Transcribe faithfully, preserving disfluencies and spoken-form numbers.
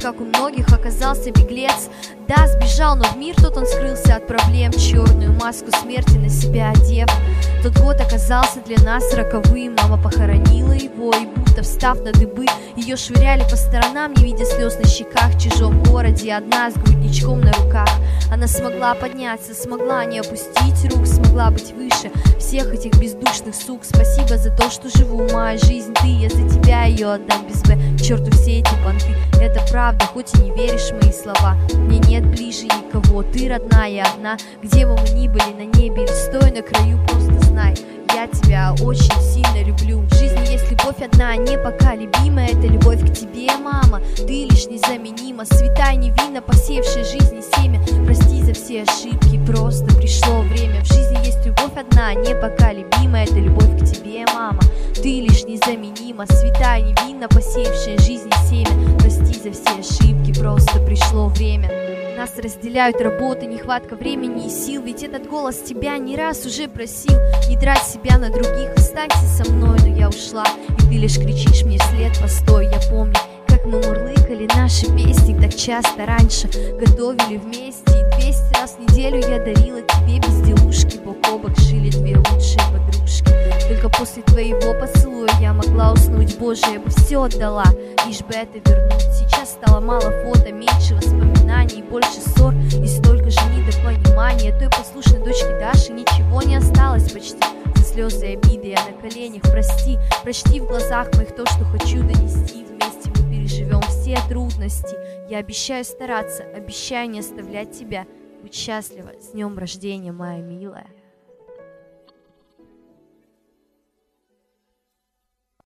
как у многих, оказался беглец. Да, сбежал, но в мир тот он скрылся от проблем, черную маску смерти на себя одев. Тот год оказался для нас роковым. Мама похоронила его, и будто встав на дыбы, ее швыряли по сторонам, не видя слез на щеках. В чужом городе одна с грудничком на руках. Она смогла подняться, смогла не опустить рук, смогла быть выше всех этих бездушных сук. Спасибо за то, что живу, моя жизнь ты, я за тебя ее отдам без Б. К черту все эти понты, это правда, хоть и не веришь в мои слова. Мне нет ближе никого, ты родная одна. Где бы мы ни были, на небе или стоя на краю, просто знай, я тебя очень сильно люблю. В жизни есть любовь одна, непоколебимая, это любовь к тебе, мама. Ты лишь незаменима, святая невинно посеявшая жизни семя. Прости за все ошибки, просто пришло время. В жизни есть любовь одна, непоколебимая, это любовь к тебе, мама. Ты лишь незаменима, святая невинно посеявшая жизни семя. Прости за все ошибки, просто пришло время. Нас разделяют работы, нехватка времени и сил. Ведь этот голос тебя не раз уже просил: не трать себя на других, останься со мной. Но я ушла, и ты лишь кричишь мне вслед: постой. Я помню, как мы мурлыкали наши песни так часто раньше, готовили вместе, и двести раз в неделю я дарила тебе безделушки. Бок о бок жили две лучшие подружки. Только после твоего поцелуя я могла уснуть. Боже, я бы все отдала, лишь бы это вернуть. Сейчас стало мало фото, меньше воспоминаний, больше ссор и столько же недопонимания. Той послушной дочки Даши ничего не осталось почти. За слезы и обиды я на коленях. Прости, прочти в глазах моих то, что хочу донести. Вместе мы переживем все трудности. Я обещаю стараться, обещаю не оставлять тебя. Будь счастлива, с днем рождения, моя милая.